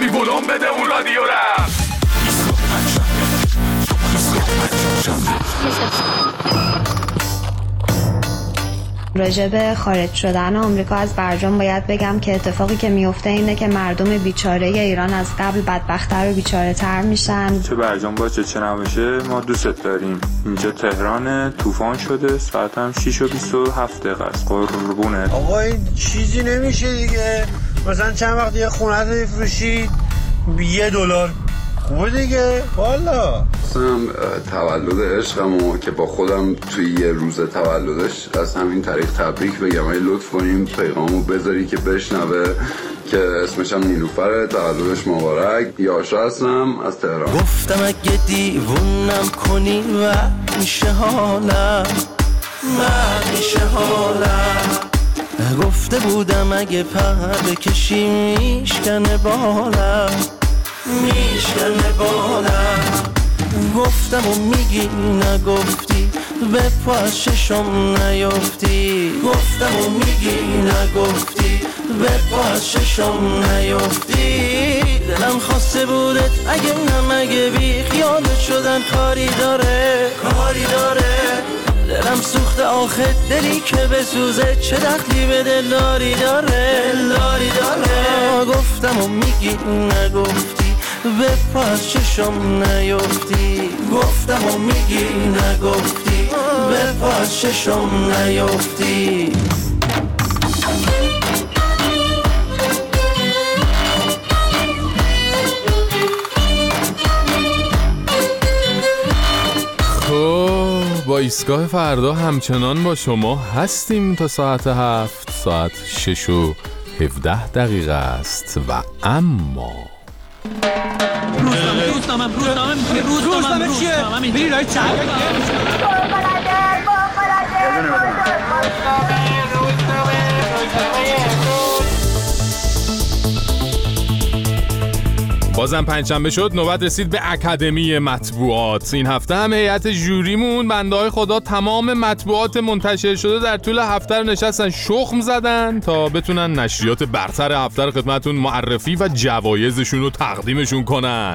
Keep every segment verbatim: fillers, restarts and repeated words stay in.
بلند بده اون رادیو را. راجب خارج شدن آمریکا از برجام باید بگم که اتفاقی که میفته اینه که مردم بیچاره ایران از قبل بدبخت‌تر و بیچاره‌تر میشن. چه برجام باشه چه نباشه ما دوست داریم. اینجا تهران، طوفان شده، ساعت هم شش و بیست و هفت دقیقه است. قربونه آقا این چیزی نمیشه دیگه. مثلا چند وقت یه خونه رو بفروشید یه دلار خوبه دیگه. والا اصلا تولد عشقمو که با خودم توی یه روز تولدش از همین طریق تبریک بگم. ای لطف کنیم پیغامو بذاری که بشنوه که اسمش هم نیلوفره. تولدش مبارک. یاشا هستم از تهران. گفتم اگه دیوونم کنی و میشه حالم و میشه حالم. گفته بودم اگه پر بکشی میشکنه بالم میشکنه بالم. گفتم و میگی نگفتی به پا از چشم نیفتی. گفتم و میگی نگفتی به پا از چشم نیفتی. دلم خواسته بودت اگه نمگه بی خیالت شدن کاری داره کاری داره. دلم سوخته آخه دلی که بسوزه چه دخلی به دلاری داره دلاری داره. گفتم و میگی نگفتی به پا از چشم نیفتی. گفتم و میگی نگفتی به پا از چشم نیفتی. با ایستگاه فردا همچنان با شما هستیم تا ساعت هفت. ساعت شش و هفده دقیقه است و اما روزنامه روزنامه روزنامه روزنامه روزنامه میری رای چند بازم پنجشنبه شد، نوبت رسید به اکادمی مطبوعات. این هفته هم هیئت ژوریمون بنده های خدا تمام مطبوعات منتشر شده در طول هفته رو نشستن شخم زدن تا بتونن نشریات برتر هفته رو خدمتتون معرفی و جوایزشون رو تقدیمشون کنن.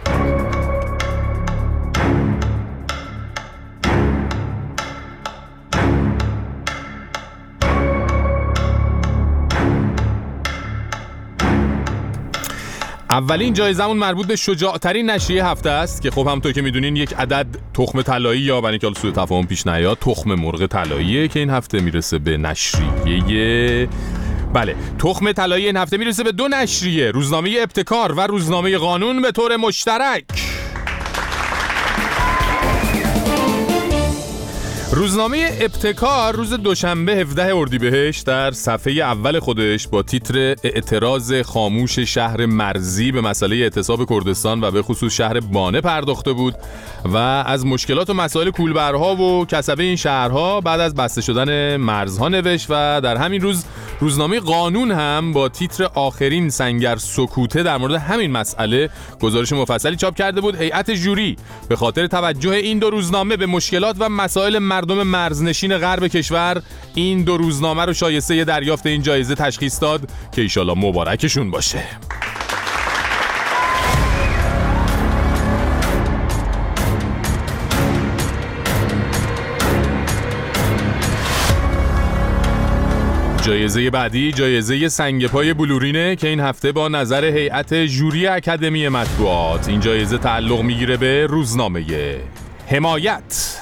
اولین جایزمون مربوط به شجاعترین نشریه هفته است که خب همونطور که میدونین یک عدد تخم طلایی یا برای اینکه سوء تفاهم پیش نیاد تخم مرغ طلاییه که این هفته میرسه به نشریه بله تخم طلایی این هفته میرسه به دو نشریه، روزنامه ابتکار و روزنامه قانون به طور مشترک. روزنامه ابتکار روز دوشنبه هفدهم اردیبهشت در صفحه اول خودش با تیتر اعتراض خاموش شهر مرزی به مسئله اعتصاب کردستان و به خصوص شهر بانه پرداخته بود و از مشکلات و مسائل کولبرها و کسبه این شهرها بعد از بسته شدن مرزها نوشت و در همین روز روزنامه قانون هم با تیتر آخرین سنگر سکوته در مورد همین مسئله گزارش مفصلی چاپ کرده بود. هیئت ژوری به خاطر توجه این دو روزنامه به مشکلات و مسائل مردم مرزنشین غرب کشور این دو روزنامه رو شایسته دریافت این جایزه تشخیص داد که ایشالله مبارکشون باشه. جایزه بعدی جایزه سنگ پای بلورینه که این هفته با نظر هیئت ژوری اکادمی مطبوعات این جایزه تعلق میگیره به روزنامه حمایت.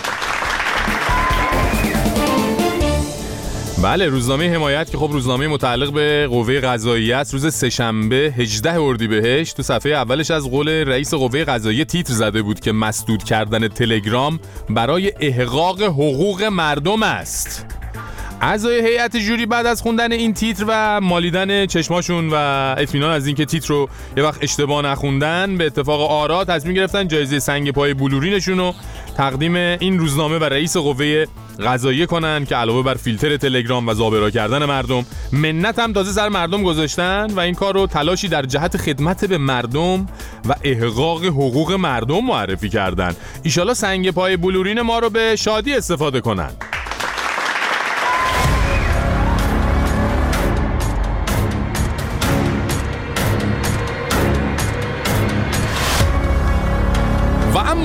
بله روزنامه حمایت که خب روزنامه متعلق به قوه قضاییه است روز سه‌شنبه هجدهم اردیبهشت تو صفحه اولش از قول رئیس قوه قضاییه تیتر زده بود که مسدود کردن تلگرام برای احقاق حقوق مردم است. اعضای هیئت ژوری بعد از خوندن این تیتر و مالیدن چشماشون و اطمینان از اینکه تیتر رو یه وقت اشتباه نخوندن به اتفاق آرا تصمیم گرفتن جایزه سنگ پای بلورینشون رو تقدیم این روزنامه و رئیس قوه قضاییه کنن که علاوه بر فیلتر تلگرام و زابرا کردن مردم منت هم تازه سر مردم گذاشتن و این کار رو تلاشی در جهت خدمت به مردم و احقاق حقوق مردم معرفی کردن. ایشالا سنگ پای بلورین ما رو به شادی استفاده کنن.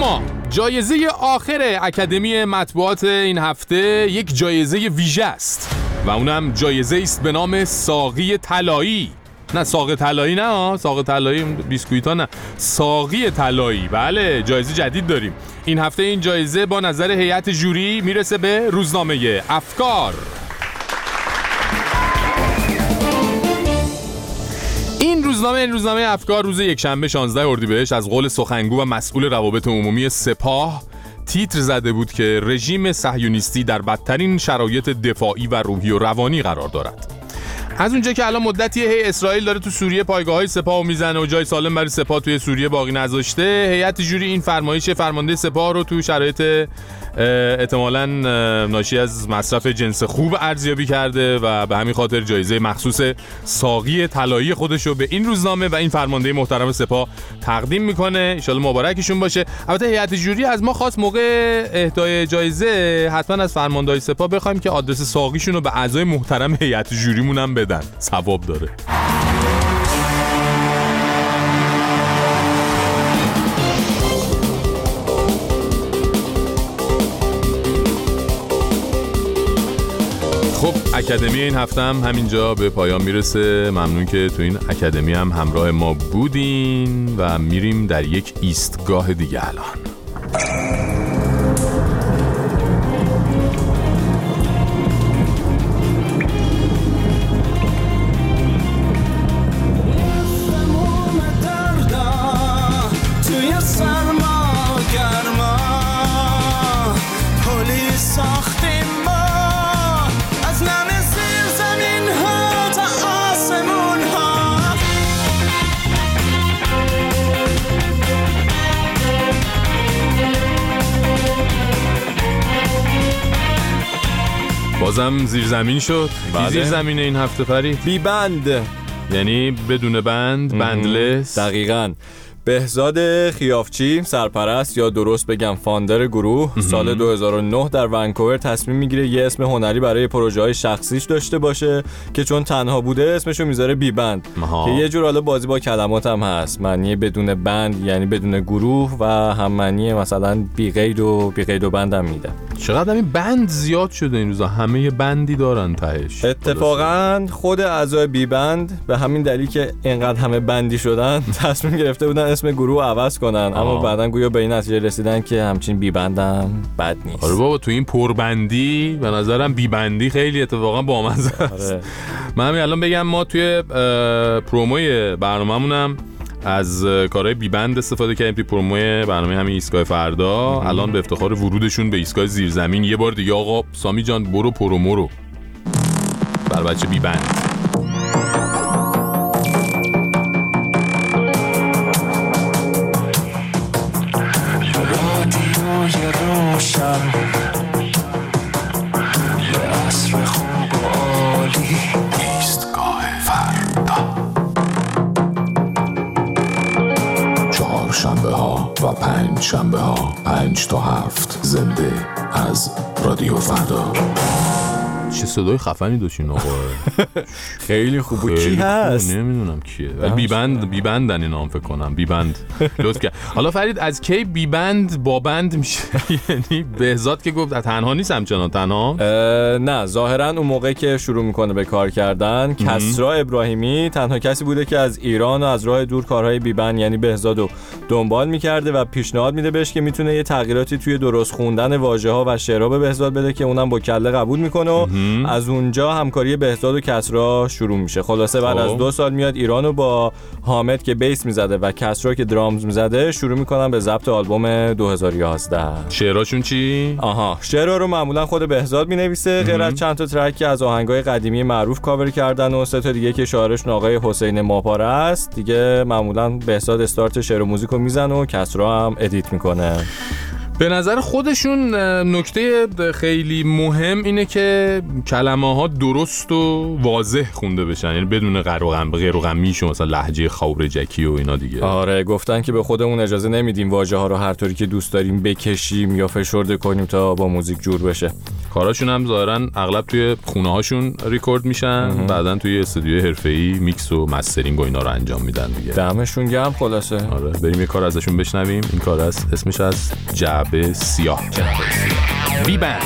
اما جایزه آخر اکادمی مطبوعات این هفته یک جایزه ویژه است و اونم جایزه است به نام ساقی طلایی. نه ساقی طلایی نه ها، ساقی طلایی بیسکویتا نه، ساقی طلایی. بله جایزه جدید داریم این هفته. این جایزه با نظر هیئت جوری میرسه به روزنامه افکار. این روزنامه این روزنامه افکار روز یکشنبه شانزده اردیبهشت از قول سخنگو و مسئول روابط عمومی سپاه تیتر زده بود که رژیم صهیونیستی در بدترین شرایط دفاعی و روحی و روانی قرار دارد. از اونجا که الان مدتیه هی اسرائیل داره تو سوریه پایگاه‌های سپاه میزنه و جای سالم برای سپاه توی سوریه باقی نذاشته، هیئت جوری این فرمایش فرمانده سپاه رو تو شرایط احتمالاً ناشی از مصرف جنس خوب ارزیابی کرده و به همین خاطر جایزه مخصوص ساقی طلایی خودش رو به این روزنامه و این فرمانده محترم سپاه تقدیم میکنه. ان شاءالله مبارکشون باشه. البته هیئت جوری از ما خواست موقع اهدای جایزه حتما از فرمانده‌های سپاه بخوایم که آدرس ساقیشون رو به اعضای محترم هیئت جوریمون هم بدن، ثواب داره. خب اکادمی این هفته هم همینجا به پایان میرسه. ممنون که تو این اکادمی هم همراه ما بودین و میریم در یک ایستگاه دیگه الان. بازم زیرزمین شد. بله. زیرزمین این هفته فرید بی بند، یعنی بدون بند، بندلس. دقیقاً. بهزاد خیافچی سرپرست یا درست بگم فاندر گروه سال دو هزار و نه در ونکوور تصمیم میگیره یه اسم هنری برای پروژه‌های شخصیش داشته باشه که چون تنها بوده اسمشو میذاره بی بند که یه جور حالا بازی با کلمات هم هست. معنی بدون بند یعنی بدون گروه و هم معنی مثلا بی قید و بی قید و بند هم میده. چقدر این بند زیاد شده این روزا، همه بندی دارن تهش. اتفاقا خود اعضای بی بند به همین دلیل که اینقدر همه بندی شدن تصمیم گرفته بودن اسم گروه عوض کنن، اما بعدن گویا به این نتیجه رسیدن که همچین بی بندم بد نیست. آره بابا تو این پربندی به نظرم بی بندی خیلی اتفاقا بامزه است. آره. من همین الان بگم ما توی پروموی برنامه‌مونم از کارهای بی بند استفاده کردیم توی پروموی برنامه همین ایستگاه فردا. الان به افتخار ورودشون به ایستگاه زیرزمین یه بار دیگه آقا سامی جان برو پرومو رو بر بچه بی بند. شنبه ها و پنج شنبه ها پنج تا هفت زنده از رادیو فردا. چه صدای خفنی داشتین آقا. خیلی خوبه. کی هست؟ نمیدونم کیه ولی بی بند بی بندن اینا هم فکر کنم بی بند لطف کرد. حالا فرید از کی بی بند با بند میشه؟ یعنی بهزاد که گفت تنها نیست همچنان تنها؟ نه ظاهرا اون موقع که شروع میکنه به کار کردن کسرا ابراهیمی تنها کسی بوده که از ایران و از راه دور کارهای بی بند یعنی بهزادو دنبال میکرده و پیشنهاد میده بهش که میتونه یه تغییراتی توی درست خوندن واژه‌ها و شعرها به بهزاد بده که اونم با کله قبول میکنه و از اونجا همکاری بهزاد و کسرا شروع میشه. خلاصه بعد از دو سال میاد ایران و با حامد که بیس میزده و کسرا که درامز میزده شروع میکنن به ضبط آلبوم دو هزار و یازده. شعراشون چی؟ آها شعرها رو معمولا خود بهزاد مینویسه غیر از چند تا ترک که از آهنگای قدیمی معروف کاور کردن و سه تا دیگه که شاعرشون آقای حسین ماپاره است دیگه معمولا بهزاد استارت شعر و موزیکو میزنه و کسرا هم ادیت میکنه. به نظر خودشون نکته خیلی مهم اینه که کلمه ها درست و واضح خونده بشن، یعنی بدون غر و غم غیر و غمیش و مثلا لهجه خاورجکی و اینا دیگه. آره گفتن که به خودمون اجازه نمیدیم واژه ها رو هر طوری که دوست داریم بکشیم یا فشرده کنیم تا با موزیک جور بشه. کاراشون هم ظاهرا اغلب توی خونه هاشون ریکورد میشن، بعدن توی استودیوی حرفه‌ای میکس و مسترینگ و اینا رو انجام میدن دیگه. دمشون گرم خلاصه. آره بریم یه کار ازشون بشنویم. این کار است، اسمش از جعبه سیاه. جعبه سیاه بی بند.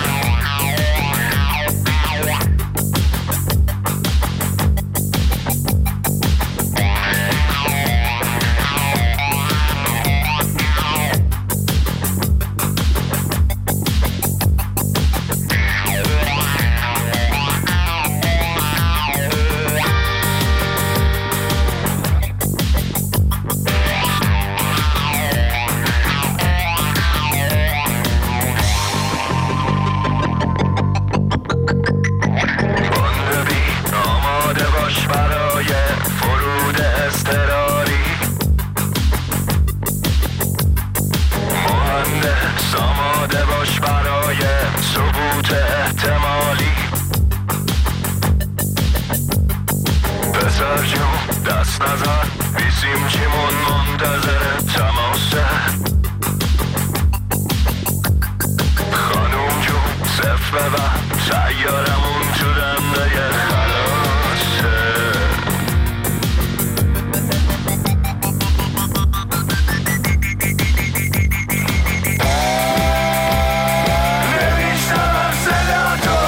دست نزن بیسیم چیمون منتظر تماسه خانوم جون صف ببن سیارمون تو دنده خلاصه نمیشتم صدا تو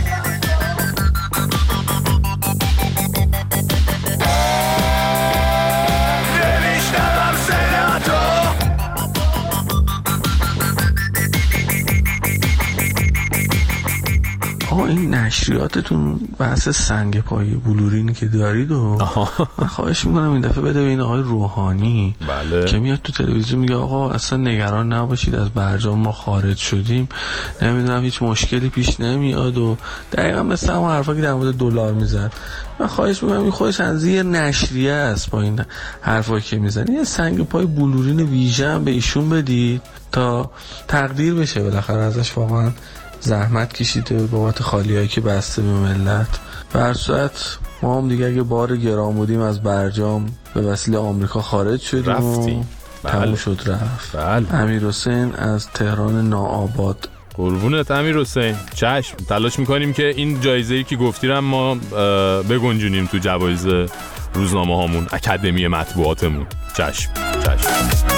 این نشریاتتون بحث سنگ پای بلورینی که دارید و من خواهش میکنم این دفعه بده به این آقای روحانی بله. که میاد تو تلویزیون میگه آقا اصلا نگران نباشید از برجام ما خارج شدیم، نمیدونم هیچ مشکلی پیش نمیاد و دقیقا مثل همون حرفا که در مورد دلار میزد. من خواهش میکنم این خودش از یه نشریه است با این حرفایی که میزنی یه سنگ پای بلورین ویژه هم به ایشون بدید تا تقدیر بشه، بالاخره ازش واقعا زحمت کشیده بابت خالیایی که بسته به ملت. به هر صورت ما هم دیگه اگه بار گران بودیم از برجام به وسیله آمریکا خارج شدیم رفتیم. و تموم شد رفت. بله. امیر حسین از تهران ناآباد. قربونت امیر حسین. چشم تلاش میکنیم که این جایزه‌ای که گفتیم ما بگنجونیم تو جوایز روزنامه هامون، اکادمی مطبوعاتمون. چشم چشم.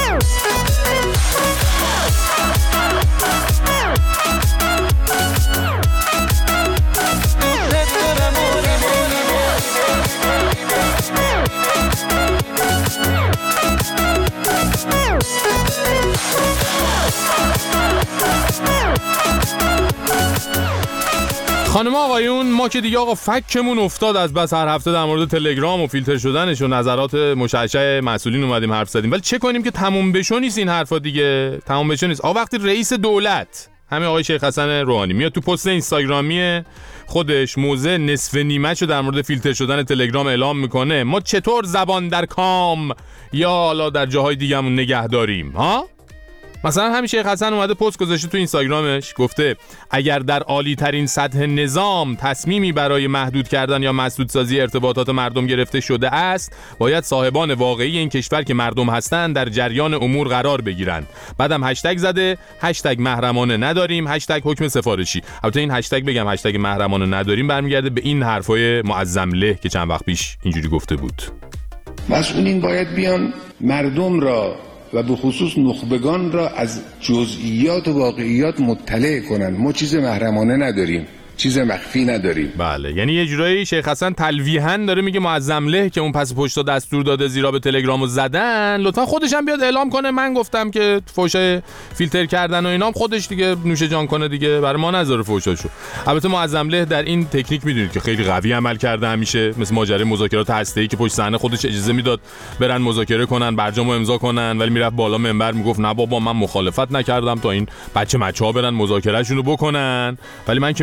خانم آقایون، ما که دیگه آقا فکمون افتاد از بس هر هفته در مورد تلگرام و فیلتر شدنش و نظرات مشعشع مسئولین اومدیم حرف زدیم، ولی چه کنیم که تموم بشو نیست این حرفا دیگه، تموم بشو نیست. آقا وقتی رئیس دولت همین آقای شیخ حسن روحانی میاد تو پست اینستاگرامی خودش موضع نصف نیمه‌شو در مورد فیلتر شدن تلگرام اعلام میکنه، ما چطور زبان در کام یا حالا در جاهای دیگه‌مون نگه داریم ها؟ مثلا همین شیخ حسن اومده پست گذاشته تو اینستاگرامش، گفته اگر در عالی ترین سطح نظام تصمیمی برای محدود کردن یا مسدودسازی ارتباطات مردم گرفته شده است، باید صاحبان واقعی این کشور که مردم هستند در جریان امور قرار بگیرند. بعدم هشتگ زده، هشتگ محرمانه نداریم، هشتگ حکم سفارشی. البته این هشتگ بگم هشتگ محرمانه نداریم برمیگرده به این حرفای معظم له که چند وقت پیش اینجوری گفته بود. مسئولین باید بیان مردم را و به خصوص نخبگان را از جزئیات و واقعیات مطلع کنند. ما چیز محرمانه نداریم، چیز مخفی نداریم. بله، یعنی یه جورایی شیخ حسن تلویحاً داره میگه معظم له که اون پس پشت دستور داده زیرا به تلگرامو زدن، لطفا خودش هم بیاد اعلام کنه من گفتم که فوشای فیلتر کردن و اینام خودش دیگه نوش جان کنه دیگه، برای ما نذاره فوشاشو. البته معظم له در این تکنیک میدونید که خیلی قوی عمل کرده همیشه، مثل ماجرای مذاکرات هسته‌ای که پشت صحنه خودش اجازه میداد برن مذاکره کنن، برجامو امضا کنن، ولی میرفت بالا منبر میگفت نه بابا من مخالفت نکردم تا این بچه مچه‌ها برن مذاکرهشون رو بکنن، ولی من که میدونم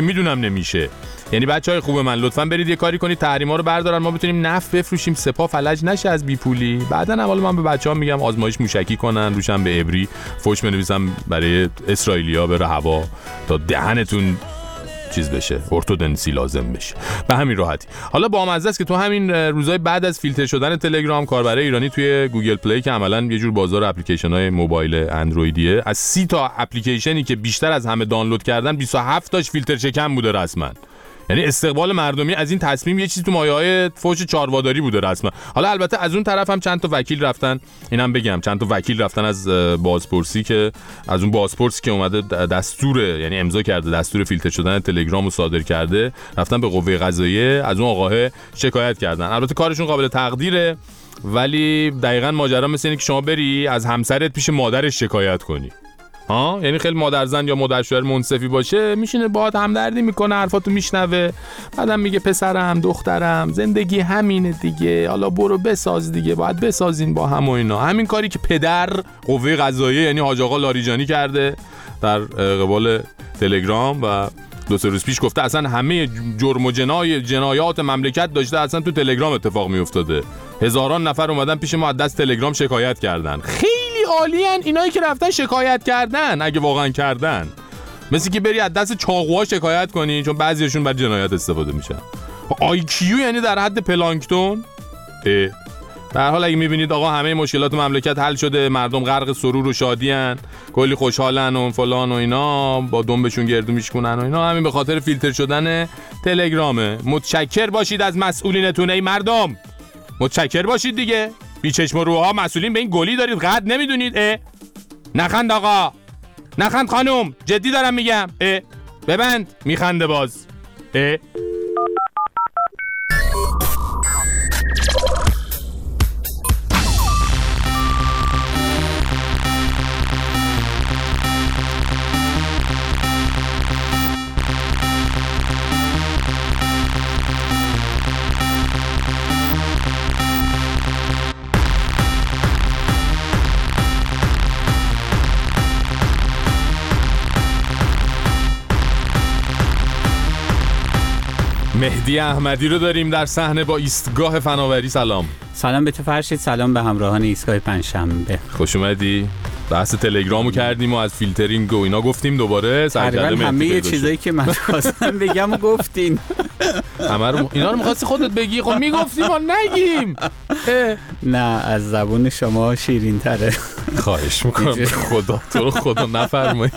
نمیشه. یعنی بچهای خوب من لطفاً برید یه کاری کنید تحریما رو بردارن، ما بتونیم نفت بفروشیم، سپاه فلج نشه از بی پولی. بعداً اول من به بچه‌ها میگم آزمایش موشکی کنن، روشن به عبری فوش بنویسم برای اسرائیلیا بره هوا تا دهنتون چیز بشه، ارتودنسی لازم بشه. به همین راحتی. حالا بامزه است که تو همین روزهای بعد از فیلتر شدن تلگرام، کاربرای ایرانی توی گوگل پلی که عملاً یه جور بازار اپلیکیشن‌های موبایل اندرویدیه، از سی تا اپلیکیشنی که بیشتر از همه دانلود کردن بیست و هفت تاش فیلتر شکن بوده رسما. یعنی استقبال مردمی از این تصمیم یه چیزی تو مایه‌های فوش چارواداری بوده رسما. حالا البته از اون طرف هم چند تا وکیل رفتن، اینم بگم چند تا وکیل رفتن از بازپرسی که از اون بازپرسی که اومده دستور، یعنی امضا کرده دستور فیلتر شدن تلگرام رو صادر کرده، رفتن به قوه قضاییه از اون آقاه شکایت کردن. البته کارشون قابل تقدیره، ولی دقیقاً ماجرا مثل اینه که شما بری از همسرت پیش مادرش شکایت کنی. ها، یعنی خیلی مادرزن یا مادر شوهر منصفی باشه، میشینه باهات همدردی میکنه، حرفاتو میشنوه، بعدم میگه پسرم دخترم زندگی همینه دیگه، حالا برو بساز دیگه، باید بسازین با هم و اینا. همین کاری که پدر قوه قضاییه یعنی حاج آقا لاریجانی کرده در قبال تلگرام و دو سه روز پیش گفته اصلا همه جرم و جنای جنایات مملکت داشته اصلا تو تلگرام اتفاق میافتاده. هزاران نفر اومدن پیش ما از دست تلگرام شکایت کردن. خیلی عالیان اینایی که رفتن شکایت کردن، اگه واقعا کردن. مثل که بری از دست چاقوها شکایت کنی، چون بعضیشون برای جنایت استفاده میشن. آی کیو یعنی در حد پلانکتون. به هر حال اگه میبینید آقا همه مشکلات مملکت حل شده، مردم غرق سرور و شادیان، کلی خوشحالن و فلان و اینا، با دنبشون گردو میشکنن و اینا، همین به خاطر فیلتر شدن تلگرامه. متشکر باشید از مسئولینتون ای مردم، متشکر باشید دیگه. بی چشم و روها مسئولین به این گلی دارید قد نمیدونید. اه نخند آقا، نخند خانم، جدی دارم میگم. اه ببند، میخنده باز. اه مهدی احمدی رو داریم در صحنه با ایستگاه فناوری. سلام. سلام به تو فرشید، سلام به همراهان ایستگاه پنجشنبه. خوش اومدی. بحث تلگرامو کردیم و از فیلترینگ و اینا گفتیم دوباره. تقریبا همه یه چیزایی که من خواستم بگم و گفتین. همه رو اینا رو می‌خواستی خودت بگی، خب میگفتیم ما نگیم. نه از زبون شما شیرین تره. خواهش میکنم خدا تو رو خدا نفرمایید.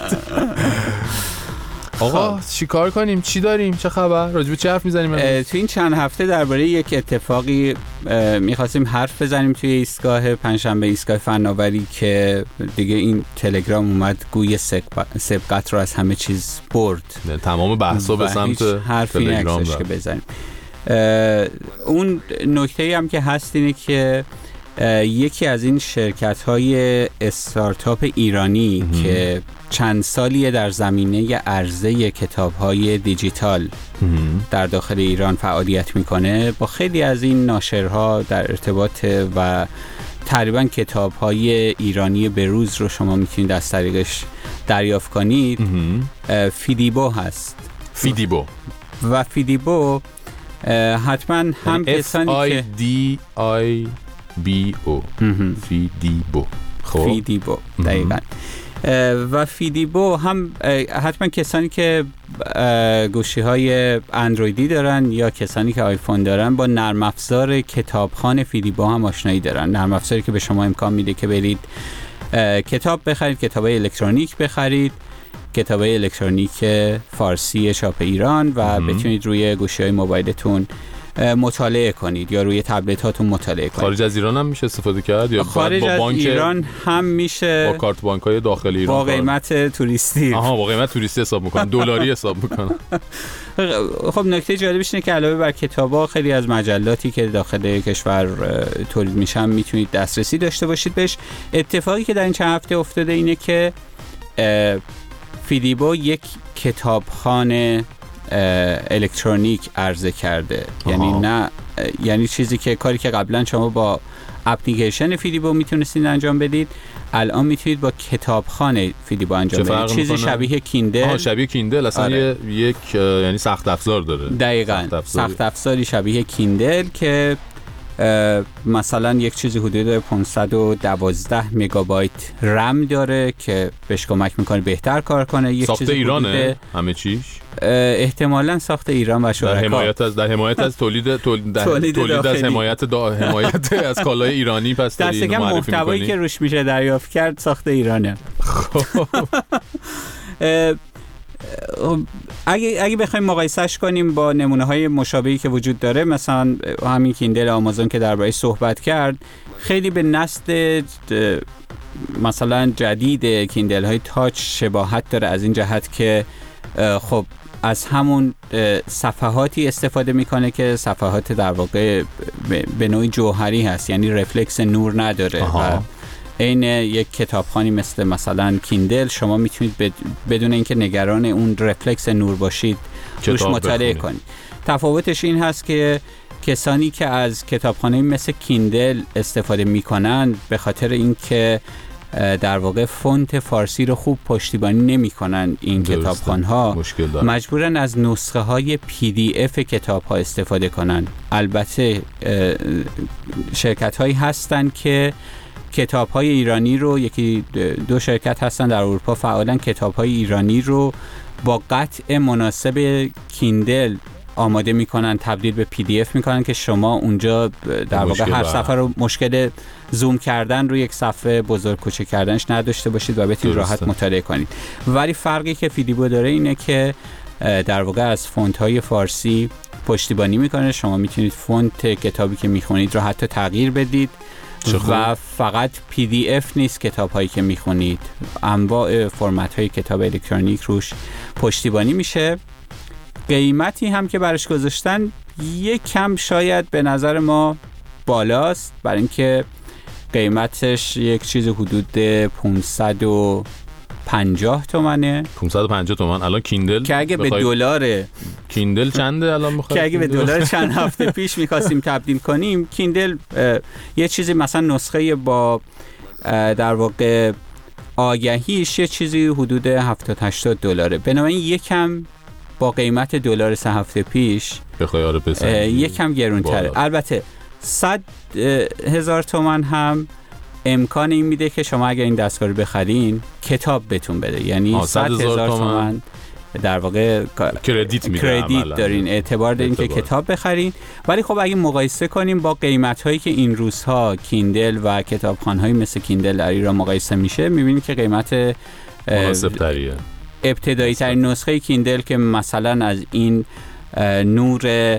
آقا چی کار کنیم؟ چی داریم؟ چه خبر؟ راجب چه حرف میزنیم؟ تو این چند هفته درباره یک اتفاقی میخواستیم حرف بزنیم توی ایستگاه پنجشنبه، ایستگاه فناوری، که دیگه این تلگرام اومد گوی سبقت رو از همه چیز برد. تمام بحثا به سمت تلگرام که بزنیم. اون نکته هم که هست اینه که یکی از این شرکت‌های استارتاپ ایرانی مم. که چند سالیه در زمینه عرضه کتاب‌های دیجیتال مم. در داخل ایران فعالیت میکنه، با خیلی از این ناشرها در ارتباط و تقریبا کتاب‌های ایرانی بروز رو شما میتونید از طریقش دریافت کنید. فیدیبو هست. فیدیبو و فیدیبو حتما هم کسانی که F I D I B O فیدیبو. خب فیدیبو دقیقاً. و فیدیبو هم حتما کسانی که گوشی‌های اندرویدی دارن یا کسانی که آیفون دارن با نرم افزار کتابخوان فیدیبو هم آشنایی دارن. نرم افزاری که به شما امکان میده که برید کتاب بخرید، کتابای الکترونیک بخرید، کتابای الکترونیک فارسی چاپ ایران، و بتونید روی گوشی‌های موبایلتون مطالعه کنید یا روی تبلت هاتون مطالعه کنید. خارج از ایران هم میشه استفاده کرد یا خارج با بانک از ایران هم میشه با کارت بانک‌های داخل ایران با قیمت توریستی. آها با قیمت توریستی حساب میکنن، دلاری حساب میکنن. خب نکته جالبش اینه که علاوه بر کتابا خیلی از مجلاتی که داخل کشور تولید میشن میتونید دسترسی داشته باشید بهش. اتفاقی که در این چند هفته افتاده اینه که فیدیبو یک کتابخانه الکترونیک عرضه کرده. آها. یعنی نه یعنی چیزی که کاری که قبلا شما با اپلیکیشن فیدیبو میتونستید انجام بدید، الان میتونید با کتابخانه فیدیبو انجام بدید. چیزی شبیه کیندل. آها شبیه کیندل اصلا. آره. یک یعنی سخت افزار داره. دقیقاً سخت افزاری شبیه کیندل که مثلا یک چیزی حدود پانصد و دوازده مگابایت رم داره که بهش کمک میکنه بهتر کار کنه. یک ساخت ایرانه همه چیش؟ احتمالاً ساخت ایران و شرکا. در حمایت از در حمایت از تولید تولید, تولید, تولید از حمایت دا حمایت از کالای ایرانی. پس دست کم محتوایی که روش میشه دریافت کرد ساخت ایرانه. اگه اگه بخوایم مقایسهش کنیم با نمونه‌های مشابهی که وجود داره، مثلا همین کیندل آمازون که درباره‌اش صحبت کرد، خیلی به نسل مثلا جدید کیندل های تاچ شباهت داره از این جهت که خب از همون صفحاتی استفاده میکنه که صفحات در واقع به نوعی جوهری هست، یعنی رفلکس نور نداره. و این یک کتابخانی مثل مثلا کیندل شما میتونید بدون اینکه نگران اون رفلکس نور باشید روش مطالعه کنید. تفاوتش این هست که کسانی که از کتابخانه مثل کیندل استفاده میکنن به خاطر اینکه در واقع فونت فارسی رو خوب پشتیبانی نمیکنن این کتابخانه‌ها، مجبورن از نسخه های پی دی اف کتاب ها استفاده کنن. البته شرکت هایی هستن که کتاب های ایرانی رو، یکی دو شرکت هستن در اروپا فعالاً کتاب های ایرانی رو با قطع مناسب کیندل آماده میکنن، تبدیل به پی دی اف میکنن که شما اونجا در واقع هر صفحه رو مشکل زوم کردن رو یک صفحه بزرگ کوچک کردنش نداشته باشید و بتونید راحت مطالعه کنید. ولی فرقی که فیدیبو داره اینه که در واقع از فونت های فارسی پشتیبانی میکنه. شما میتونید فونت کتابی که میخونید رو حتی تغییر بدید و فقط پی دی اف نیست کتاب هایی که میخونید، انواع فرمت های کتاب الکترونیک روش پشتیبانی میشه. قیمتی هم که براش گذاشتن یک کم شاید به نظر ما بالاست، برای اینکه قیمتش یک چیز حدود پانصد و پنجاه تومنه. پانصد و پنجاه تومن الان کیندل که اگه به دلار کیندل چنده الان میخواد که اگه به دلار چند هفته پیش می‌خواستیم تبدیل کنیم، کیندل یه چیزی مثلا نسخه با در واقع آگهیش یه چیزی حدود هفتاد هشتاد دلاره. بنابراین یکم با قیمت دلار سه هفته پیش بخوای آره بسنجی یکم گرونتره. البته صد هزار تومان هم امکان این میده که شما اگر این دستگاه رو بخرین کتاب بهتون بده، یعنی صد هزار تومان در واقع کردیت میده، کردیت دارین، اعتبار دارین که کتاب بخرین. ولی خب اگه مقایسه کنیم با قیمت هایی که این روزها کیندل و کتابخوان‌های مثل کیندل در ایران مقایسه میشه، میبینید که قیمت مناسب تریه. ابتدایی ترین نسخه کیندل که مثلا از این نور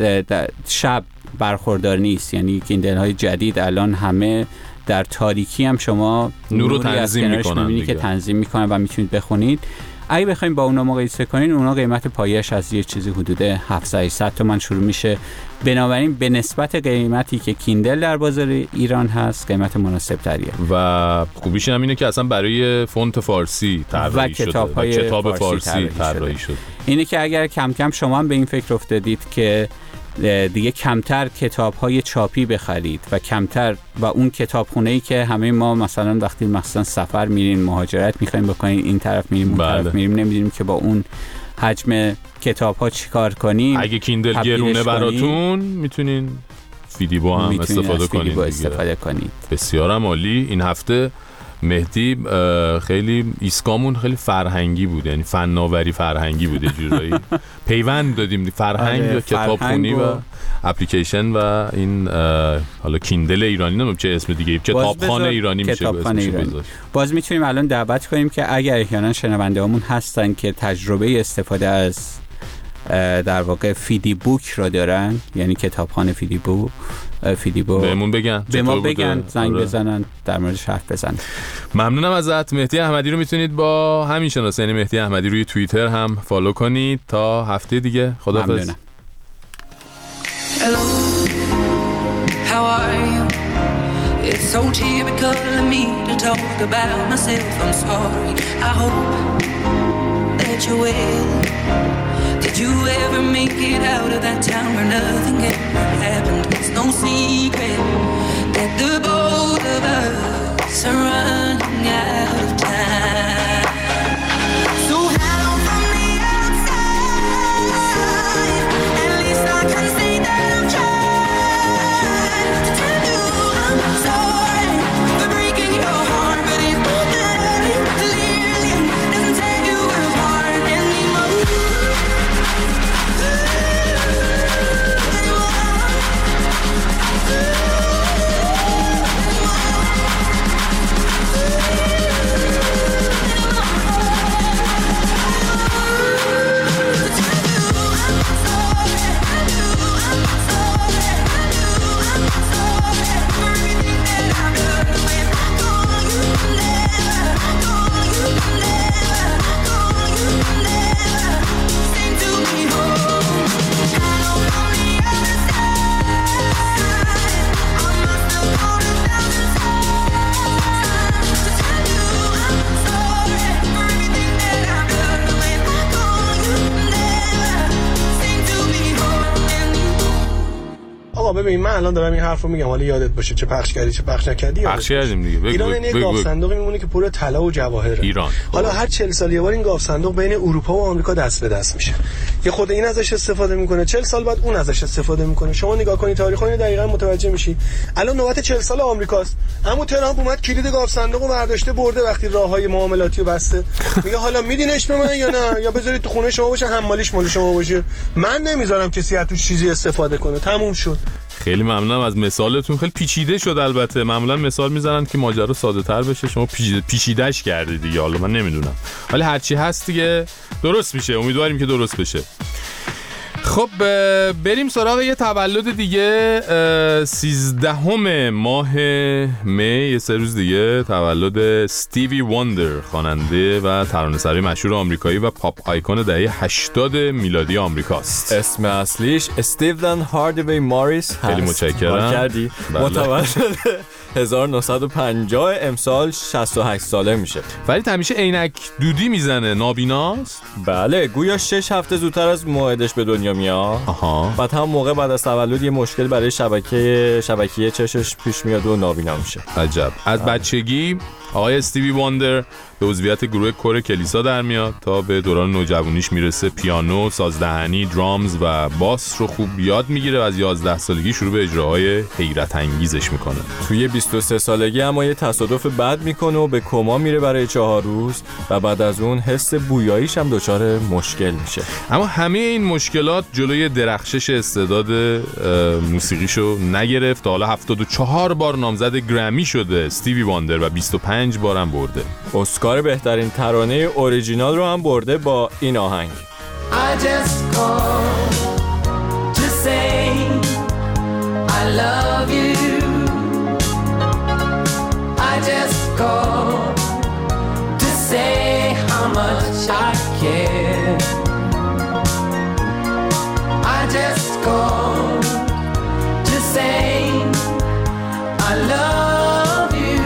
شب برخوردار نیست، یعنی کیندل های جدید الان همه در تاریکی هم شما نور رو تنظیم میکنن که تنظیم میکنن و میتونید بخونید. اگه بخوایم با اونا مقایسه کنین، اونا قیمت پایش از یه چیزی حدود هفتصد هشتصد تومان شروع میشه. بنابراین به نسبت قیمتی که کیندل در بازار ایران هست قیمت مناسب تریه. و خوبیش هم اینه که اصلا برای فونت فارسی طراحی شده کتاب و کتاب فارسی طراحی شده. اینه که اگر کم کم شما هم به این فکر افتادید که دیگه کمتر کتاب‌های چاپی بخرید و کمتر و اون کتابخونه‌ای که همه ما مثلا وقتی مثلا سفر میرین، مهاجرت می‌خوایم بکنین، این طرف میریم اون بله. طرف میریم، نمی‌دونیم که با اون حجم کتاب‌ها چیکار کنیم. اگه کیندل گرونه براتون میتونین فیدیبو هم میتونین استفاده کنید. فیدیبو استفاده کنید. بسیار عالی. این هفته مهدی خیلی ایسکامون خیلی فرهنگی بود، یعنی فناوری فرهنگی بود، یه جورایی پیوند دادیم فرهنگ و کتابخونی و اپلیکیشن و این حالا کیندل ایرانی، نمیدونم چه اسم دیگه، کتابخانه ایرانی میشه کتابخانه ایرانی. باز میتونیم الان دعوت کنیم که اگر احیانا شنوندهامون هستن که تجربه استفاده از در واقع فیدیبوک رو دارن، یعنی کتابخانه فیدیبو فیدیبو بهمون بگن، به ما بگن، زنگ بزنن، در موردش حرف بزنن. ممنونم ازت. مهدی احمدی رو میتونید با همین شناسه، یعنی مهدی احمدی روی توییتر هم فالو کنید. تا هفته دیگه، خداحافظ. ممنونم. Hello, how are you? It's so typical of me to talk about myself. I'm sorry. I hope that you're well. Did you ever make it out of that town where nothing ever happened? It's no secret that the both of us are running out of time. So hello from the outside, at least I can say that I'm trying to tell you I'm sorry for breaking your heart, but it's not that it clearly doesn't take you apart anymore. ببین من الان دارم این حرفو میگم ولی یادت باشه چه پخش کردی چه پخش نکردی. پخش کردیم دیگه. ایران یه گاف صندوقی میمونه که پر طلا و جواهره. ایران حالا هر چهل سال یه بار این گاف صندوق بین اروپا و آمریکا دست به دست میشه. یه خود این ازش استفاده میکنه، چهل سال بعد اون ازش استفاده میکنه. شما نگاه کنید تاریخ رو دقیقاً متوجه میشی. الان نوبت چهل سال آمریکاست. اما ترامپ اومد کلید گاف صندوقو برداشته برده وقتی راههای معاملاتی رو بسته. میگه حالا میدینش به من یا نه، یا بذارید تو خونه شما باشه حمالیش مال شما باشه. من نمیذارم کسی از توش چیزی استفاده کنه. تموم شد. خیلی ممنونم از مثالتون. خیلی پیچیده شد البته. معمولا مثال میزنن که ماجرا ساده تر بشه، شما پیچیده پیچیده‌اش کردید دیگه. حالا من نمیدونم ولی هرچی هست دیگه درست میشه. امیدواریم که درست بشه. خب بریم سراغ یه تولد دیگه. سیزدهم ماه می، یه سه روز دیگه تولد استیوی واندر، خواننده و ترانه‌سرای مشهور آمریکایی و پاپ آیکون دهه هشتاد میلادی آمریکاست. اسم اصلیش استیون هاردوی ماریس هست. خیلی متشکرم. کردی. متولد هزار و نهصد و پنجاه، امسال شصت و هشت ساله میشه. فرید همیشه عینک دودی میزنه، نابیناست؟ بله، گویا شش هفته زودتر از موعدش به دنیا میاد. آها. بعد هم موقع بعد از تولد یه مشکل برای شبکه شبکیه چشش پیش میاد و نابینا میشه. عجب. از بچگی آقای استیوی واندر به عضویت گروه کور کلیسا در میاد تا به دوران نوجوانیش میرسه. پیانو، سازدهنی، درامز و باس رو خوب یاد میگیره و از یازده سالگی شروع به اجراهای حیرت انگیزش میکنه. توی بیست و سه سالگی اما یه تصادف بد میکنه و به کما میره برای چهار روز و بعد از اون حس بویاییش هم دچار مشکل میشه. اما همه این مشکلات جلوی درخشش استعداد موسیقیشو نگرفت. حالا هفتاد و چهار بار نامزد گرمی شده استیوی واندر و بیست و پنج بارم برده. اسکار بهترین ترانه اوریجینال رو هم برده با این آهنگ. I just called to say I love you. I just called to say how much I care. I just called to say I love you.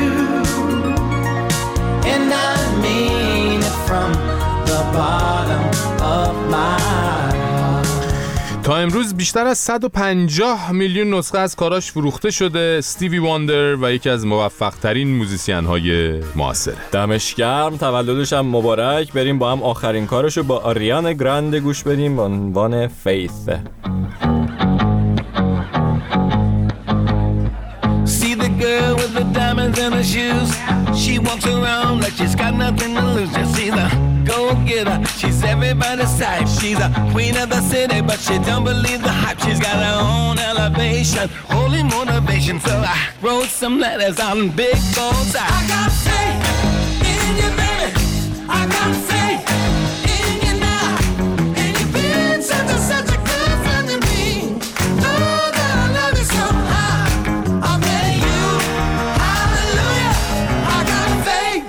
And I mean it from the bottom of my heart. تا امروز بیشتر از صد و پنجاه میلیون نسخه از کاراش فروخته شده. استیوی واندر و یکی از موفق ترین موزیسین های معاصره. دمش گرم، تولدش هم مبارک. بریم با هم آخرین کارشو با آریانا گرانده گوش بدیم با عنوان فیث. See the girl with the diamonds in her shoes. She walks around like she's got nothing to lose. Just see the go-getter. She's everybody's type. She's a queen of the city, but she don't believe the hype. She's got her own elevation, holy motivation. So I wrote some letters on big goals. I, I got faith in you, baby. I got faith in you now. And you've been such a, such a good friend to me. Oh, that I love you so high. I'm ready, you. Hallelujah. I got faith.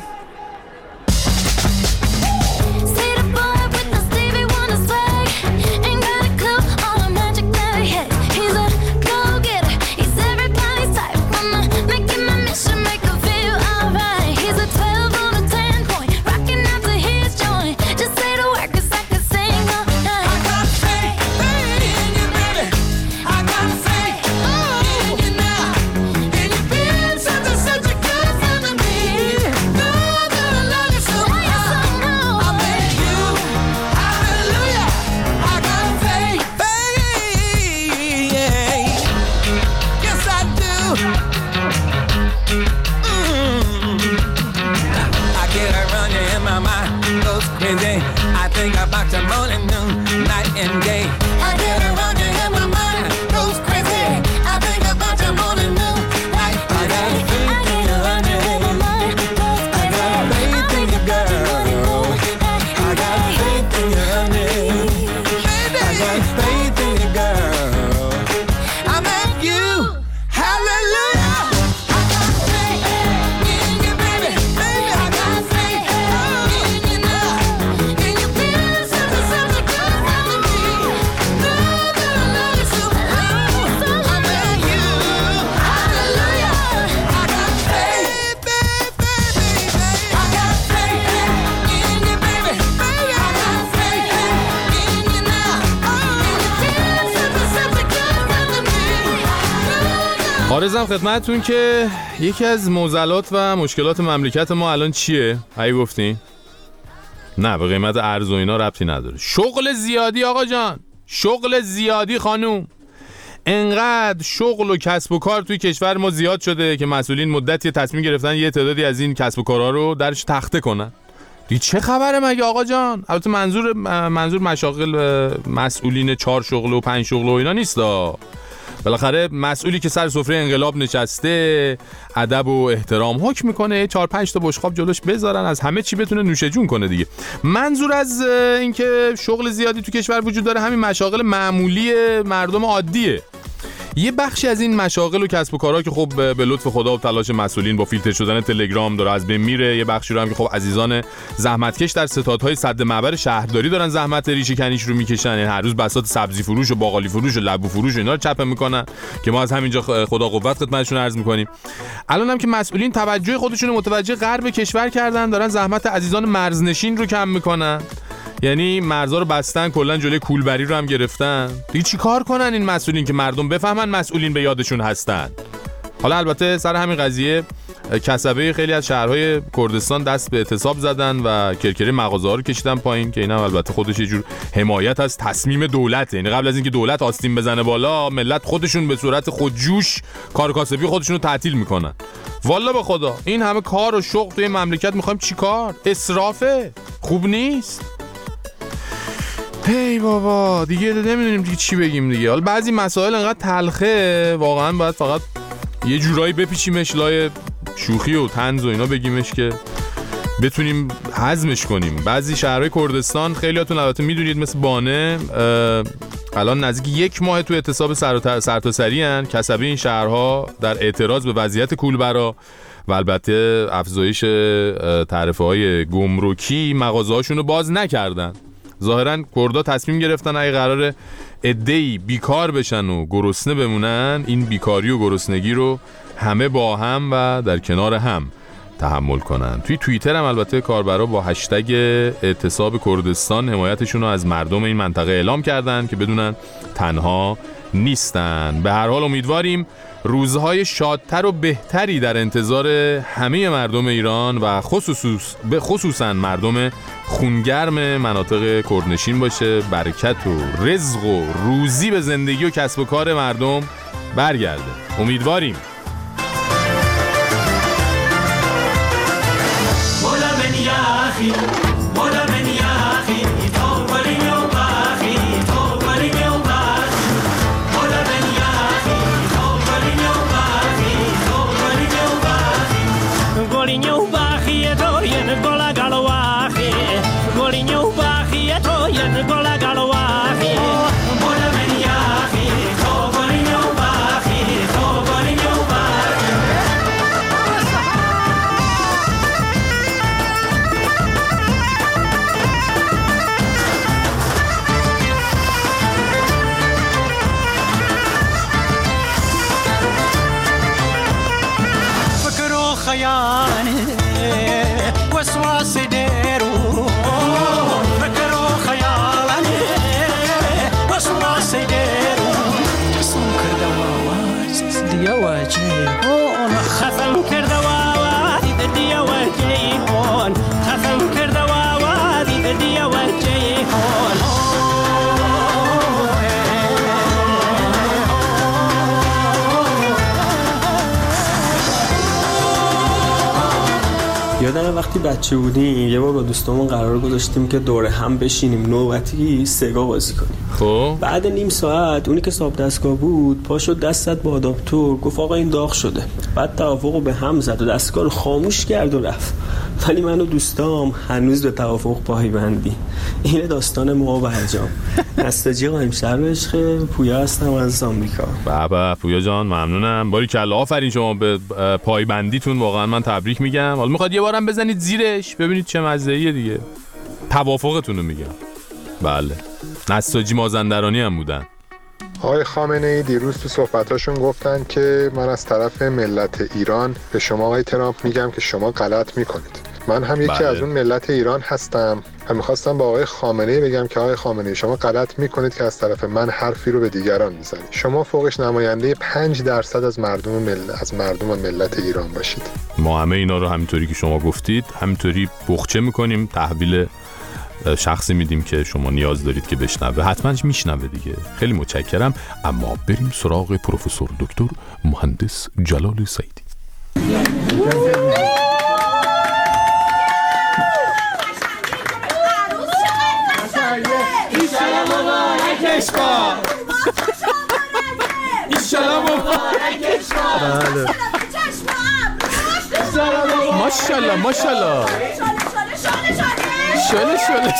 See the boy with the Stevie Wonder swag. Ain't got a clue all the magic that he has. He's a go-getter. He's everybody's type. Wanna make him a mission, make him feel alright. He's a twelve on a ten point, rocking out to his joint. I get a running in my mind, goes crazy. I think about you morning, noon, night and day. I get a running in my mind, goes crazy. I think about you morning, noon, night and day. I got faith in you, honey. I got faith in you, girl. I got faith in you, honey. I got faith in you, girl. I'm at you. Hallelujah. I got faith in you, baby. Baby, I got faith in you now. Can you feel something, something good happening to me? Love, love, love is so loud. I'm at you. Hallelujah. I got faith, baby, baby. I got faith in you, baby. Baby, I got faith in you now. Can you feel something, something good happening to me? عارضم خدمتتون که یکی از معضلات و مشکلات مملکت ما الان چیه؟ هی گفتین؟ نه به قیمت ارز و اینا ربطی نداره. شغل زیادی آقا جان، شغل زیادی خانوم. انقدر شغل و کسب و کار توی کشور ما زیاد شده که مسئولین مدتی تصمیم گرفتن یه تعدادی از این کسب و کارها رو درش تخته کنن. دی چه خبره مگه آقا جان؟ البته منظور منظور مشاغل مسئولین چهار شغل و پنج شغل و اینا نیستا. بالاخره مسئولی که سر سفره انقلاب نشسته، ادب و احترام حکم میکنه، چهار پنج تا بشقاب جلوش بذارن، از همه چی بتونه نوشه جون کنه دیگه. منظور از اینکه شغل زیادی تو کشور وجود داره همین مشاغل معمولی مردم عادیه. یه بخشی از این مشاغل و کسب و کارها که خب به لطف خدا و تلاش مسئولین با فیلتر شدن تلگرام داره از بین میره، یه بخشی رو هم که خب عزیزان زحمتکش در ستادهای سد معبر شهرداری دارن زحمت ریشه کنیش رو میکشن، یعنی هر روز بساط سبزی فروش و باقالی فروش و لبو فروش و اینا رو چپه میکنن که ما از همینجا خدا قوت خدمتشون عرض میکنیم. الان هم که مسئولین توجه خودشون رو متوجه غرب کشور کردن، دارن زحمت عزیزان مرزنشین رو کم میکنن. یعنی مرزا رو بستن، کلا جلوی کولبری رو هم گرفتن. دیگه چی کار کنن این مسئولین که مردم بفهمن مسئولین به یادشون هستن؟ حالا البته سر همین قضیه کسبه خیلی از شهرهای کردستان دست به اعتصاب زدن و کرکری مغازه‌ها رو کشیدن پایین که اینا البته خودش یه جور حمایت از تصمیم دولته. یعنی قبل از اینکه دولت آستین بزنه بالا، ملت خودشون به صورت خودجوش کار کاسبی خودشون رو تعطیل میکنن. والا به خدا این همه کار و شغل توی مملکت میخوایم چیکار؟ اسرافه، خوب نیست. هی بابا دیگه نمیدونیم دیگه چی بگیم دیگه. حالا بعضی مسائل انقدر تلخه واقعا باید فقط یه جورایی بپیچیمش لای شوخی و طنز و اینا بگیمش که بتونیم هضمش کنیم. بعضی شهرهای کردستان خیلیاتون البته میدونید مثل بانه الان نزدیک یک ماه تو اعتصاب سرتاسری ان. کسبه این شهرها در اعتراض به وضعیت کولبرا و البته افزایش تعرفه های گمرکی مغازه‌هاشون رو باز نکردن. ظاهراً کردا تصمیم گرفتن اگه قراره عده‌ای بیکار بشن و گرسنه بمونن، این بیکاری و گرسنگی رو همه با هم و در کنار هم تحمل کنن. توی توییتر هم البته کاربرا با هشتگ اعتصاب کردستان حمایتشون رو از مردم این منطقه اعلام کردن که بدونن تنها نیستن. به هر حال امیدواریم روزهای شادتر و بهتری در انتظار همه مردم ایران و خصوص به خصوصا مردم خونگرم مناطق کردنشین باشه. برکت و رزق و روزی به زندگی و کسب و کار مردم برگرده. امیدواریم. یادم وقتی بچه بودیم یه بار با دوستامون قرار گذاشتیم که دور هم بشینیم نوبتی سگا بازی کنیم. خب بعد نیم ساعت اونی که صاحب دستگاه بود پا شد دست زد با آداپتور، گفت آقا این داغ شده. بعد توافقو به هم زد و دستگاه رو خاموش کرد و رفت. ولی من و دوستام هنوز به توافق پایبندی. این داستان ما و برجام. نستجیق امشب عشق. پویا هستم از آمریکا. بابا پویا جان ممنونم. باریکلا، آفرین شما به پایبندیتون، واقعا من تبریک میگم. حالا میخواد یه بارم بزنید زیرش ببینید چه مزه‌ایه دیگه. توافقتون رو میگم. بله. نساجی مازندرانی هم بودن. آقای خامنه‌ای دیروز تو صحبتاشون گفتن که من از طرف ملت ایران به شما آقای ترامپ میگم که شما غلط میکنید. من هم یکی بله. از اون ملت ایران هستم و میخواستم با آقای خامنه‌ای بگم که آقای خامنه‌ای شما غلط میکنید که از طرف من حرفی رو به دیگران میزنید. شما فوقش نماینده پنج درصد از مردم مل... از مردم ملت ایران باشید. ما همه اینا رو همینطوری که شما گفتید همینطوری بخچه میکنیم، تحویل شخصی میدیم که شما نیاز دارید که بشنوه. حتما میشنوه دیگه. خیلی متشکرم. اما بریم سراغ پروفسور دکتر مهندس جلال سعیدی. ماشاءالله ماشاءالله شله شله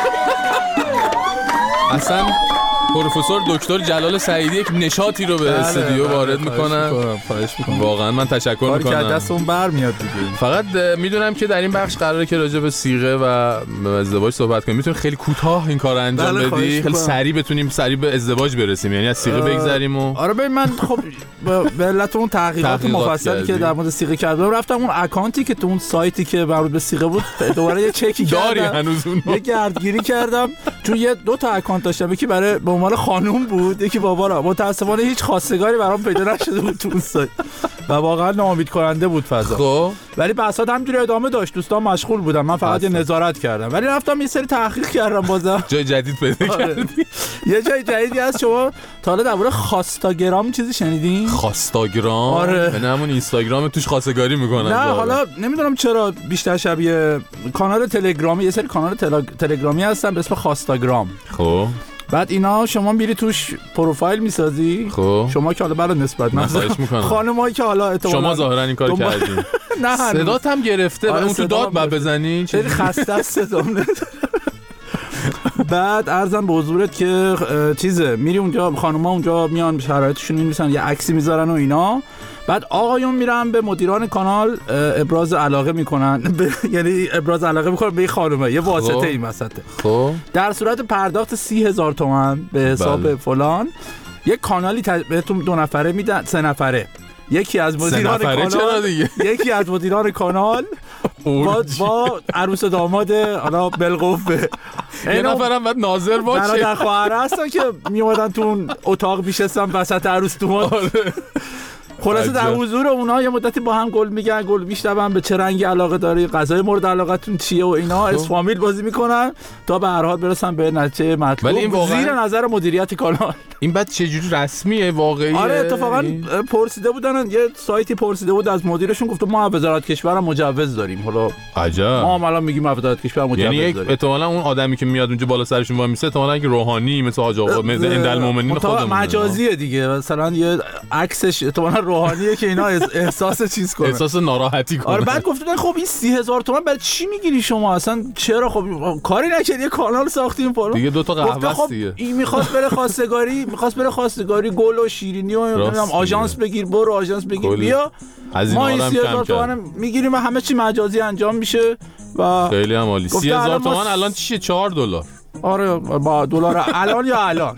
اصلا پروفسور دکتر جلال سعیدی یک نشاطی رو به استودیو وارد میکنن. واقعا من تشکر میکنم. کار دست اون برمیاد دیگه. فقط میدونم که در این بخش قراره که راجع به صیغه و ازدواج صحبت کنیم. میتونیم خیلی کوتاه این کارو انجام بدی؟ خیلی سریع بتونیم سریع به ازدواج برسیم، یعنی از صیغه بگذریم و آره ببین من خب به علت اون تحقیقات مفصلی که در مورد صیغه کردم رفتم اون اکانتی که تو اون سایتی که مربوط به صیغه بود دوباره یه چکی کردم. هنوز اون یه گردگیری کردم چون یه دو تا اکانت داشتم، یکی برای به عنوان خانم بود یکی بابا را. متاسفانه هیچ خواستگاری برام پیدا نشده بود تو اون سایت و واقعا ناامید کننده بود فضا. خب ولی بحثات همینجوری ادامه داشت، دوستان مشغول بودن، من فقط یه نظارت کردم. ولی رفتم یه سری تحقیق کردم بازم. جای جدید پیدا کردی؟ یه جای جدیدی هست. شما تا حالا درباره خواستاگرام چیزی شنیدین؟ خواستاگرام؟ آره. به همون اینستاگرام توش خواستگاری میکنن. نه حالا نمیدونم چرا بیشتر شبیه کانال تلگرامی، یه سری کانال تلگرامی هستن به اسم خواستاگرام. خب بعد اینا شما میری توش پروفایل میسازی. خب شما که حالا برای نسبت من خواهش میکنم خانمایی که حالا احتمالاً شما ظاهرا این کارو دنبال... کردین. نه صدات هم گرفته. آره اون تو داد بعد بزنی خیلی خسته است صدام. بعد عرضم به حضورت که چیزه میری اونجا، خانم‌ها اونجا میان شرایطشون می‌نویسن، یه عکسی میذارن و اینا. بعد آقایون میرن به مدیران کانال ابراز علاقه میکنن ب... یعنی ابراز علاقه میکنن به خانمه، یه واسطه این وسطه. خب در صورت پرداخت سی هزار تومان به حساب بله. فلان یک کانالی ت... بهتون دو نفره میدن، سه نفره. یکی از مدیران کانال یکی از مدیران کانال با, با عروس و داماد حالا بالقوه یه نفرم بعد ناظر باشه. برادر خواهر هستن که میومدن تو اون اتاق میشستن وسط عروس داماد. خلاصه در حضور اونا یه مدتی با هم گل میگن، گل میشنون، به چه رنگی علاقه داری، غذای مورد علاقتون چیه و اینا. اس فامیل بازی میکنن تا به هر حال برسن به نتیجه مطلوب واقعا... زیر نظر مدیریت کانال. این بعد چه جوری رسمیه واقعیه؟ آره اتفاقا پرسیده بودن، یه سایتی پرسیده بود از مدیرشون، گفت ما وزارت کشور مجوز داریم. حالا عجب. ما هم الان میگیم وزارت کشور مجوز یعنی داریم. احتمالاً اون آدمی که میاد اونجا بالا سرشون وای میسه احتمالاً که روحانی مثل حاج آقا مثل اندالمومنین خودمون مجازیه دیگه. مثلا یه عکسش احتمالاً روحانیه که اینا احساس چیز کنه، احساس ناراحتی کنه. آره بعد گفتن خب این سی هزار تومان برای چی میگیری شما اصلا؟ چرا خب کاری نکردی یه کانال ساختیم فلان دیگه، دو تا قهوه است دیگه. این میخواست بره خواستگاری، میخواست بره خواستگاری گل و شیرینی و نمیدونم آژانس بگیر، برو آژانس بگیر کل. بیا ما این سی هزار تومان میگیریم و همه چی مجازی انجام میشه و خیلی هم عالی. سی هزار تومان الان چیه؟ چهار دلار. آره با دلار الان یا الان.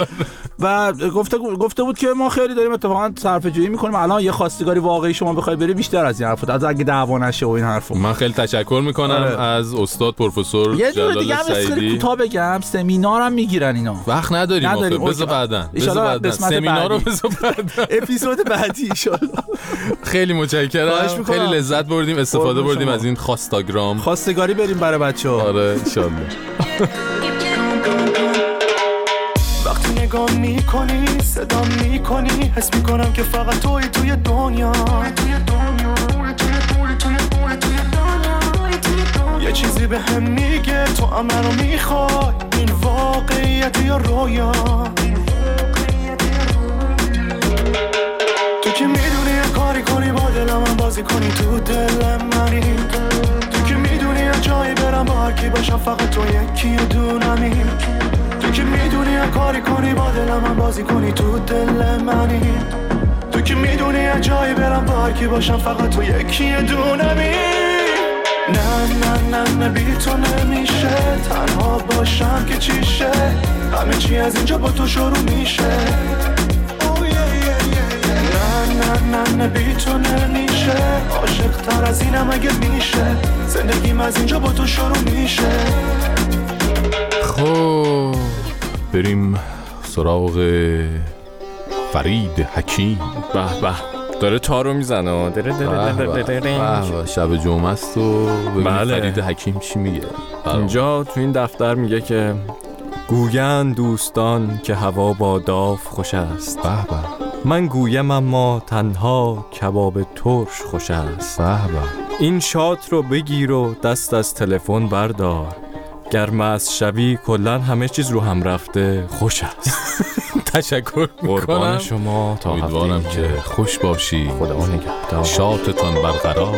و گفته گفته بود که ما خیلی داریم اتفاقا صرفه‌جویی میکنیم. الان یه خواستگاری واقعی شما بخوای بری بیشتر از این حرفات، از اگه دعوا نشه و این حرفا. من خیلی تشکر میکنم آره. از استاد پروفسور جلال سعیدی. یه کوتاه بگم، سمینارم میگیرن اینا. وقت نداریم آخه، بذار بعداً بذار بعداً سمینار رو بذار بعداً اپیزود بعدی ان شاء الله. خیلی متشکرم، خیلی لذت بردیم، استفاده بردیم از این خواستگرام. خواستگاری بریم برای بچه‌ها. آره ان شاء الله. وقتی نگاه میکنی صدا میکنی حس میکنم که فقط توی توی دنیا. یه چیزی به هم میگه تو هم منو میخوای، این واقعیت یا رویا؟ تو که میدونی یه کاری کنی با دلم من بازی کنی تو دل منی، تو که میدونی یه جایی برم با هر کی باشم فقط تو یکی دونمی، تو که میدونی یه کاری کنی با دلم من بازی کنی تو دل منی، تو که میدونی یه جایی برم با هر کی باشم فقط تو یکی دونمی. نه نه نه نه بی تو نمیشه تنها باشم که چیشه، همه چی از اینجا با تو شروع میشه. نه نه نه نه بی تو نمیشه، عاشق تر از اینم اگه میشه، زندگیم از اینجا با تو شروع میشه. خب بریم سراغ فرید حکیم. به به داره تارو میزنه. داره داره داره داره شب جمعه است و ببینیم فرید حکیم چی میگه. اینجا تو این دفتر میگه که گویند دوستان که هوا با داف خوش است. به به. من گویم اما تنها کباب ترش خوش است. به به. این شات رو بگیر و دست از تلفن بردار، گرم از شبی کلن همه چیز رو هم رفته خوش است. تشکر میکنم. قربان شما تا امیدوارم که خوش باشی. خدا نگهدار. شاتتان برقرار.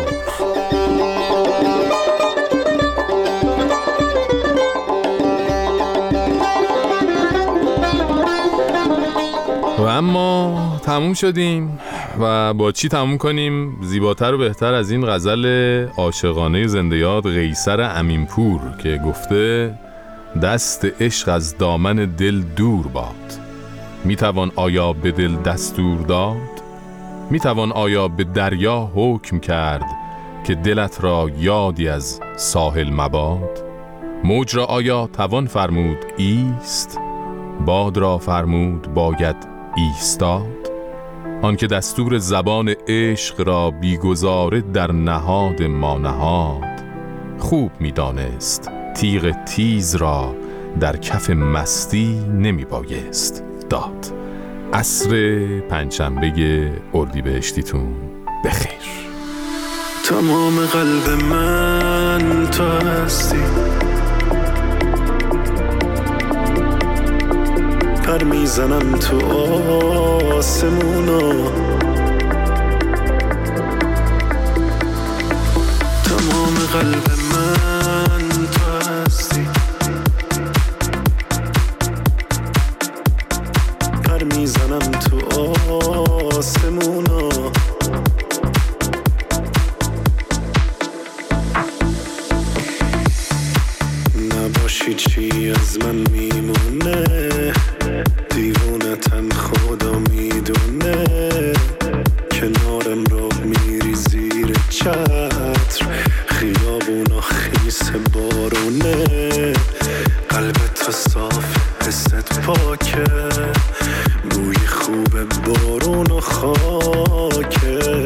و اما تموم شدیم و با چی تموم کنیم؟ زیباتر و بهتر از این غزل عاشقانه زنده یاد قیصر امینپور که گفته دست عشق از دامن دل دور باد، میتوان آیا به دل دستور داد؟ میتوان آیا به دریا حکم کرد که دلت را یادی از ساحل مباد؟ موج را آیا توان فرمود ایست؟ باد را فرمود باید ایستاد؟ آن که دستور زبان عشق را بیگزاره در نهاد ما نهاد، خوب میدانست تیغ تیز را در کف مستی نمی بایست داد. عصر پنجشنبه اردیبهشتیتون بخیر. تمام قلب من تو هستی، پر میزنم تو آسمونا، تمام قلب من تو هستی، پر میزنم تو آسمونا. نباشی چی از من میمونه، دیوونتم خدا میدونه، کنارم را میری زیر چتر، خیابونا خیس بارونه، قلبت صاف حست پاکه، بوی خوب بارون و خاکه.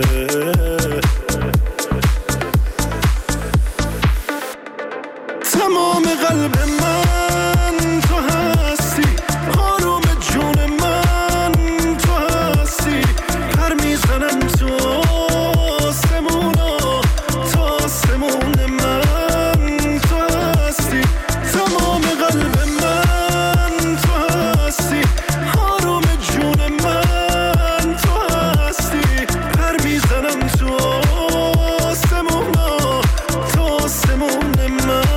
تمام قلب من تو هستی، آروم جون من تو هستی، پر میزنم تو آسمونا، تو آسمون من تو هستی، تمام قلب من تو هستی، آروم جون من تو هستی، پر میزنم تو آسمونا، تو آسمون من.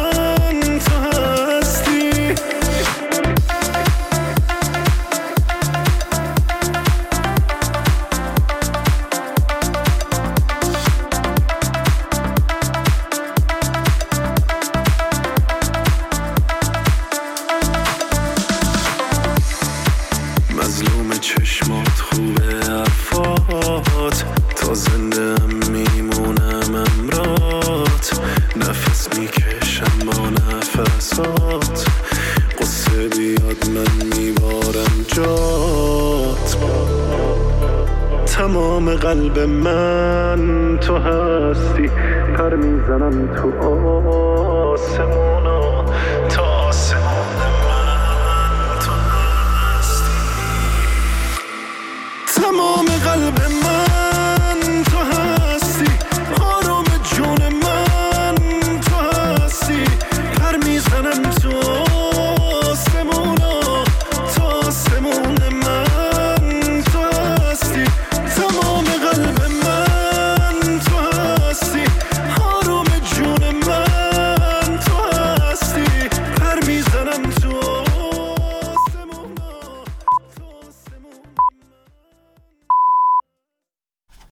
مظلوم چشمات خوبه حرفات، تا زنده هم میمونم امرات، نفس میکشم با نفسات، قصه بیاد من میبارم جات. تمام قلب من تو هستی، پر میزنم تو آسمونا،